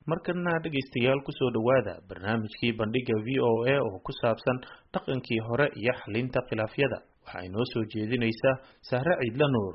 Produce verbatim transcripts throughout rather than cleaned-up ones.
markana dhageystayaal ku soo dhawaada barnaamijkii bandhiga V O A oo ku saabsan dhaqankii hore iyo xalinta khilaafyada waxa ay noo soo jeedinaysaa Sahra Ciidla Nuur.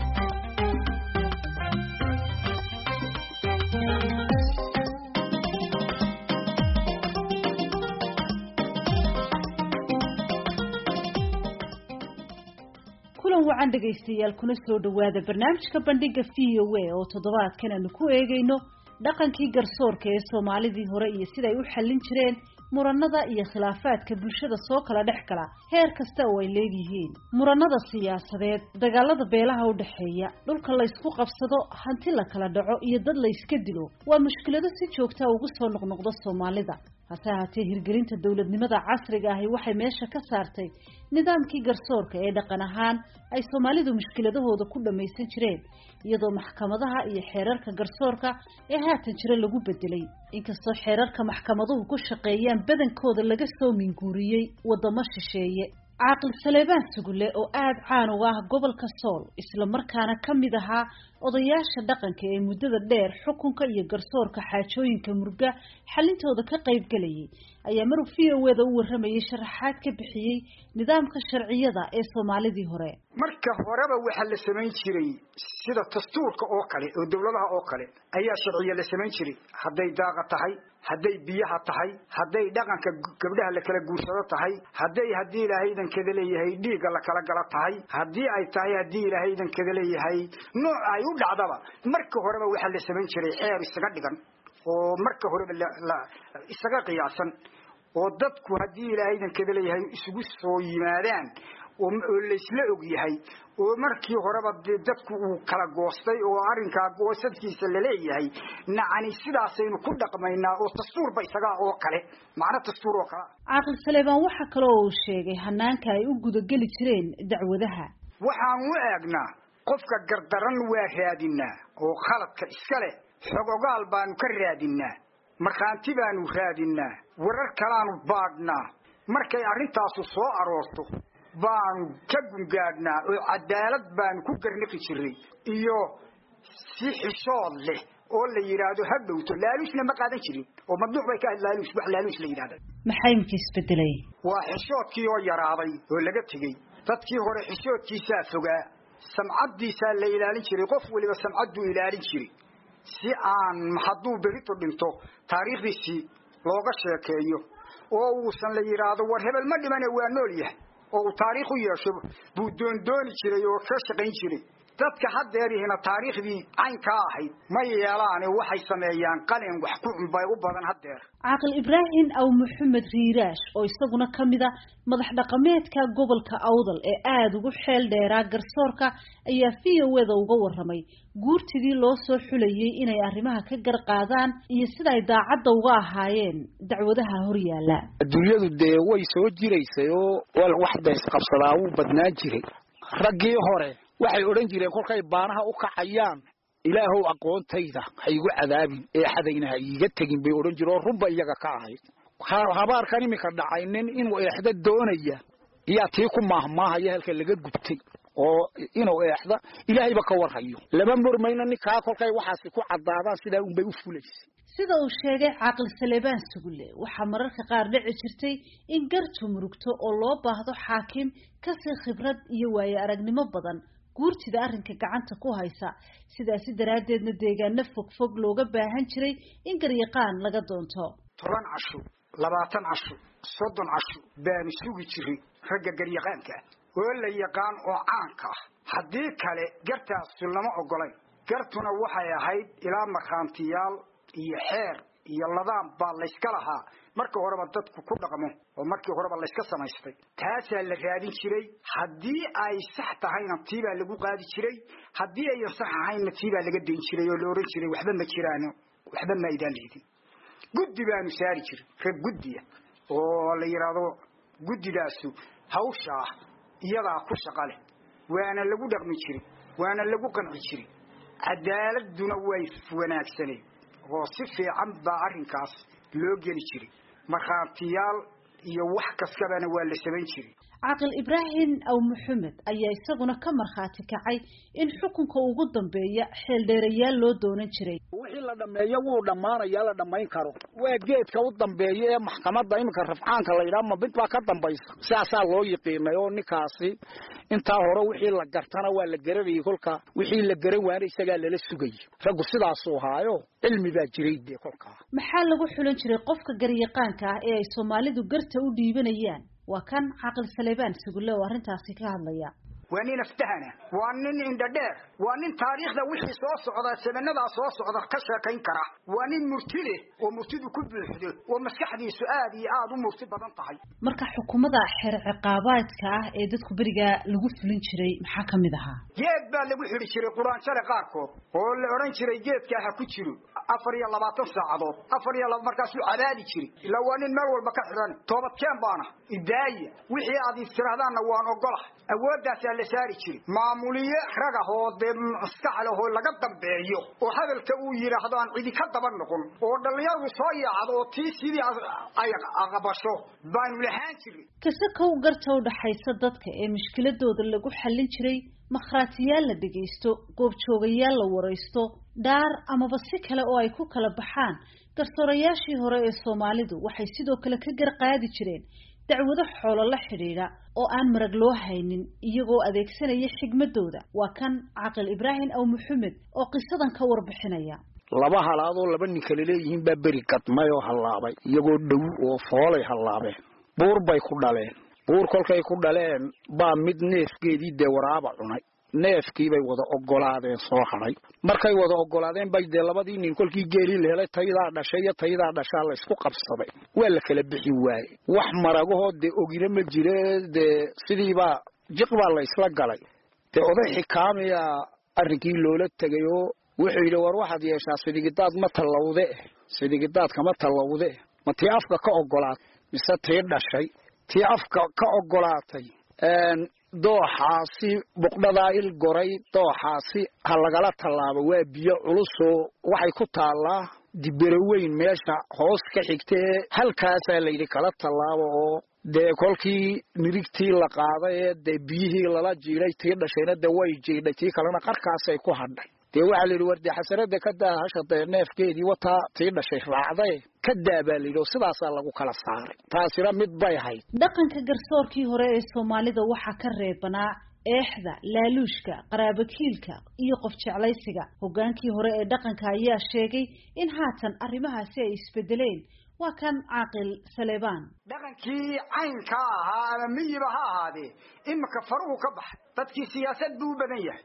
kulan wacan dhageystayaal kuna soo dhawaada barnaamijka bandhiga V O A oo toddobaadkan aanu ku eegayno dhaqankii garsoorka ee Soomaalidii hore iyo sida ay u xallin jireen muranada iyo khilaafaadka bulshada soo kala dhex gala heer kasta oo ay leeyihiin muranada siyaasadeed dagaalada beelaha u dhaxeeya dhulka la isku qabsado hanti la kala dhaco iyo dad la iska dilo waa mushkilado si joogta ah ugu soo noqnoqda Soomaalida hase haatee hirgelinta dawladnimada casriga ahi waxay meesha ka saartay nidaamkii garsoorka ee dhaqan ahaan ay Soomaalidu mushkiladahooda ku dhamaysan jireen iyadoo maxkamadaha iyo xeerarka garsoorka ee haatan jira lagu bedelay inkastoo xeerarka maxkamaduhu ku shaqeeyaan badankooda laga soo minguuriyey wadamo shisheeye caaqil Saleebaan Sugulle oo aad caan u ah gobolka Sool isla markaana kamid ahaa odayaasha dhaqanka ee muddada dheer xukunka iyo garsoorka xaajooyinka murga xalintooda ka qayb galayay ayaa mar V O A da u waramayay sharaxaad ka bixiyay nidaamka sharciyada ee Soomaalidii hore marka horeba waxa la sameyn jiray sida dastuurka oo kale oo dawladaha oo kale ayaa sharciyo la sameyn jiray haday daaqa tahay haday biyaha tahay haday dhaqanka gabdhaha la kala guursado tahay haday hadii ilaahaydan kada leeyahay dhiiga la kala gala tahay hadii ay tahay hadii ilaahaydan kada leeyahay nooc ay u dhacdaba marka horeba waxa la sameyn jiray xeer isaga dhigan oo marka horeba la isaga qiyaasan oo dadku hadii ilaahaydan kada leeyahay isugu soo yimaadaan oo la isla og yahay oo markii horeba dadku uu kala goostay oo arinka goosadkiisa la leeyahay nacani sidaasaynu ku dhaqmaynaa oo dastuur ba isaga oo kale macna dastuur oo kale caaqil Saleebaan waxa kale oo uu sheegay hanaanka ay u gudageli jireen dacwadaha waxaan u eegnaa qofka gardaran waa raadinaa oo khaladka iska leh xogogaal baanu ka raadinaa markaanti baanu raadinaa warar kalaanu baadhnaa markay arintaasu soo aroorto baanu ka gungaadhnaa oo cadaalad baanu ku garnaqi jiray iyo si xishood leh oo la yiraahdo ha dhowto laaluusna ma qaadan jirin oo madnuuc bay ka laaluus wax laaluus la yiraahdo maxay isbedelay waa xishoodkii oo yaraaday oo laga tagay dadkii hore xishoodkiisa fogaa samcadiisa la ilaalin jiray qof waliba samcadu ilaalin jiray si aan maxaduu berito dhinto taariikhdiisi looga sheekeeyo oo uusan la yiraahdo war hebel ma dhimane waa nool yahay oo taariikhu yeesho buu doon dooni jiray oo ka shaqayn jiray dadka hadeerihina taariikhdii caynka ahayd ma yeelaan waxay sameeyaan qalin wax ku cunbay u badan hadeer caaqil Ibraahim aw Maxamed Riiraash oo isaguna kamida madax dhaqameedka gobolka Awdal ee aad ugu xeel dheeraa garsoorka ayaa V O A da uga waramay guurtidii loo soo xulayay inay arrimaha ka gar qaadaan iyo sida ay daacadda uga ahaayeen dacwadaha hor yaala adduunyadu dee way soo jiraysay oo wal wax days qabsadaa uu badnaan jiray raggii hore waxay oran jireen kolkay baanaha u kacayaan ilaahow aqoontayda haygu cadaabin ee xadaynaha iiga tagin bay oran jireen runba iyaga ka ahayd habaarkan imika dhacaynin inuu eexda doonaya iyo tii ku maahmaahaya halka laga gubtay oo inuu eexda ilaahayba ka warhayo laba murmayna ninka kolkay waxaasi ku cadaadaan sida uu bay u fulaysi sida uu sheegay caaqil Saleebaan Sugulle waxa mararka qaar dhici jirtay in gartu murugto oo loo baahdo xaakim ka si khibrad iyo waayo aragnimo badan guurtida arrinka gacanta ku haysa sidaas daraadeedna deegaano fog fog looga baahan jiray in garyaqaan laga doonto toban casho labaatan casho soddon casho baan sugi jiray ragga garyaqaanka oo la yaqaan oo caanka ah haddii kale gartaas lama ogolay gartuna waxay ahayd ilaa markhaantiyaal iyo xeer iyo ladaan baa la iska lahaa marka horeba dadku ku dhaqmo oo markii horeba la iska samaystay taas la raadin jiray hadii ay sax tahayna tiiba lagu qaadi jiray hadii ay sax ahayna tiiba laga deyn jiray oo la oran jiray waxba ma jiraan waxba ma idaan leedin guddi baan saari jiray rag guddiya oo la yiraahdo guddidaasu hawsha iyada ku shaqale waana lagu dhaqmi jiray waana lagu qanci jiray cadaaladuna way wanaagsanay oo si fiican baa arrinkaas loo geli jiray markhaatiyaal iyo wax kaskabana waa la sameyn jiray Caaqil Ibraahim aw Maxamed ayaa isaguna ka marxaati kacay in xukunka ugu dambeeya xeel dheerayaal loo doonan jiray wixii la dhameeyo wuu dhamaanayaa la dhamayn karo waa geedka u dambeeya ee maxkamadda imika rafcaanka la yiraahdo mid baa ka dambaysa saasaa loo yiqiinay oo ninkaasi inta hore wixii la gartana waa la gareeyay kolka wixii la garay waan isaga la sugay rag sidaas oo haayo cilmi baa jiray kolka maxaa lagu xulan jiray qofka garyaqaanka ah ee ay Soomaalidu garta u dhiibanayaan waa kan Caaqil Saleebaan Sugulle oo arintaasi ka hadlaya وانين افتهنا وانين انددير وانين تاريخ ذا وحي سو سودا سبندا سو سودا كشاكين كرا وانين مرتله ومرتده كبخده ومسخدي سؤالي aad u murti badan tahay marka xukuumada xir ciqaabaadka ah ee dadku bariga lagu fulin jiray maxaa kamid ahaa geed baa lagu xiri jiray quraan shale qaarkood oo la oran jiray geedka ha ku jiro afar iyo labaatan saacadood afar iyo laba markaas uu cadaadi jiray ila waanin meel walba ka xiran toobad keen baana idaaya wixii aad istiraadana waan ogolahay awooddaas la saari jiray maamuliye raga hoode maskaxle oo laga dambeeyo oo hadalka uu yiraahdo aan cidi ka daba noqon oo dhalinyaradu soo yaacdo oo tii sidii ay aqabasho baan lahaan jiray kasoo garta u dhaxaysa dadka ee mushkiladooda lagu xallin jiray makhraatiyaal la dhageysto goob joogayaal la wareysto daar amaba si kale oo ay ku kala baxaan garsoorayaashii hore ee Soomaalidu waxay sidoo kale ka gar qaadi jireen dacwado xoolo la xiriira oo aan marag loo haynin iyagoo adeegsanaya xigmadooda waa kan Caaqil Ibraahim aw Maxamed oo qisadan ka warbixinaya laba halaad oo laba nin kale leeyihiin baa bari qadmay oo halaabay iyagoo dhow oo foolay halaabeen buur bay ku dhaleen buur kolkay ku dhaleen baa mid neefgeedii de waraaba cunay neefkii bay wada ogolaadeen soo haray markay wada ogolaadeen bay de labadii nin kolkii geeli leelay tayada dhashay iyo tayada dhashay la isku qabsaday waa la kala bixi waayay wax maragahood de ogina ma jireen de sidiiba jiqba la isla galay de oday xikaamiya arrinkii loola tagayo wuxuu yiri war waxaad yeeshaa sidigidaad ma talawde sidigidaad kama talawde ma tii afka ka ogolaad mise tii dhashay tii afka ka ogolaatay een dooxaasi buqdada il goray dooxaasi ha lagala talaabo waa biyo culus oo waxay ku taalaa dibiraweyn meesha hoos ka xigtee halkaas la yiri kala talaabo oo de kolkii nirigtii la qaaday de biyihii lala jiiray tii dhashayna de way jiiday tii kalena qarkaas ay ku hadhay de waxa la yiri wardi xasarada ka daahashada neefkeedii wata tii dhashay raacday ka daabalido sidaas lagu kala saaray taasina mid bay ahayd dhaqanka garsoorkii hore ee Soomaalida waxa ka reebanaa eexda laaluushka qaraabakiilka iyo qof jeclaysiga hogaankii hore ee dhaqanka ayaa sheegay in haatan arrimahaasi ay isbedeleen waa kan Caaqil Saleebaan dhaqankii caynka ahaa ama miyiba ha ahaadee imka faruhu ka bax dadkii siyaasad buu badan yahay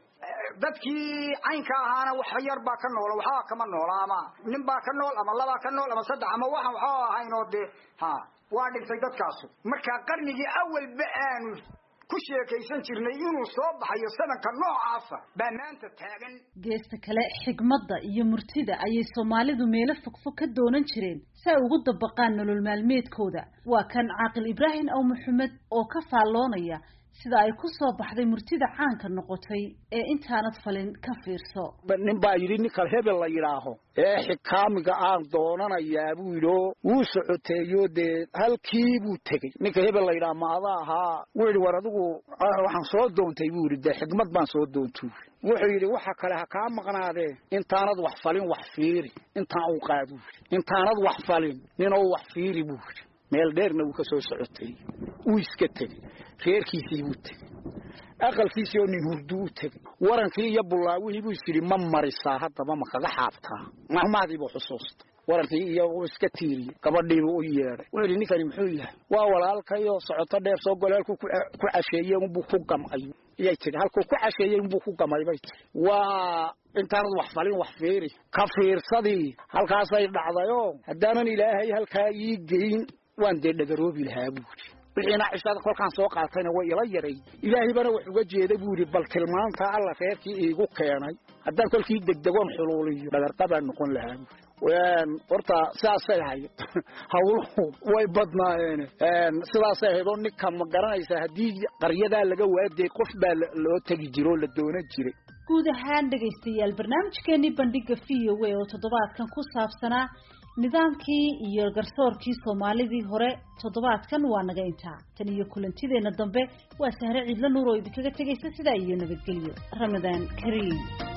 dadkii caynka ahaana wax yar baa ka nool waxa kama noolaama nin baa ka nool ama laba ka nool ama saddex ama waxa waxa ahaynoo de ha waa dhintay dadkaas marka qarnigii awal ba'aanu ku sheekaysan jirnay inuu soo baxayo sanadka noocaas baa maanta taagan geesta kale xigmadda iyo murtida ayay Soomaalidu meelo fogfog ka doonan jireen si ay ugu dabaqaan nolol maalmeedkooda waa kan Caaqil Ibraahim aw Maxamed oo ka faaloonaya sida ay ku soo baxday murtida caanka noqotay ee intaanad falin ka fiirso nin baa yiri nin kale hebel la yiraaho ee xikaamiga aan doonanayaa buu yiro uu socoteeyo de halkii buu tagay ninka hebel la yiraahdo maada ahaa wuu war adigu waxaan soo doontay buu yiri de xigmad baan soo doontuu wuxuu yiri waxa kale ha ka maqnaadee intaanad wax falin wax fiiri intaan uu qaado intaanad wax falin ninoo wax fiiri buu meel dheerna uu ka soo socotay uu iska tagay reerkiisii buu tagay aqalkiisii oo nin hurdu u tagay warankii iyo bullaawihii buu isiri ma marisaa haddaba ma kaga xaabtaa mahmaadii buu xusuusta warankii iyo uu iska tiiriyay gabadhii buu u yeedhay wuxuu yidhi ninkani muxuu yahay waa walaalkayoo socoto dheer soo golaalku ku casheeyey unbuu ku gamay iyay tiri halkuu ku casheeyey unbuu ku gamay bay tiri waa intaanad wax falin wax fiiri ka fiirsadii halkaasay dhacdayoo haddaanan ilaahay halkaa ii geyn waan dee dhagaroobi lahaa buuri wixiina cishada kolkaan soo qaatayna way ila yaray ilaahibana wax uga jeeday buuri bal tilmaanta alla reerkii iigu keenay haddaan kolkii degdegoon xuluuliyo dhagarqabaan noqon lahaa waan horta sidaasay ahayd hawluhu way badnaayeen sidaasay ahayd oo ninka ma garanaysa haddii qaryadaa laga waaday qof baa loo tegi jiro la doonan jiray guud ahaan dhegaystayaal barnaamijkeennii bandhiga V O A oo toddobaadkan ku saabsanaa nidaamkii iyo garsoorkii Soomaalidii hore toddobaadkan waa naga intaa tan iyo kulantideena dambe waa Sahre Ciidla Nuur oo idinkaga tagaysa sidaa iyo nabadgelyo Ramadaan Kariim